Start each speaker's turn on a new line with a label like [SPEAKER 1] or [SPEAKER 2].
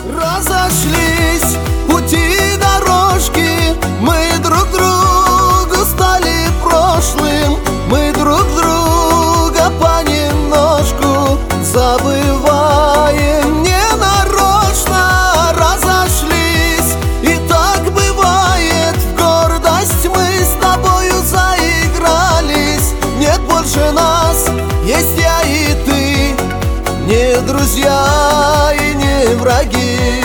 [SPEAKER 1] Разошлись пути и дорожки, мы друг другу стали прошлым, мы друг друга понемножку забываем не нарочно. Разошлись, и так бывает, в гордость мы с тобою заигрались. Нет больше нас, есть я и ты, не друзья и не враги.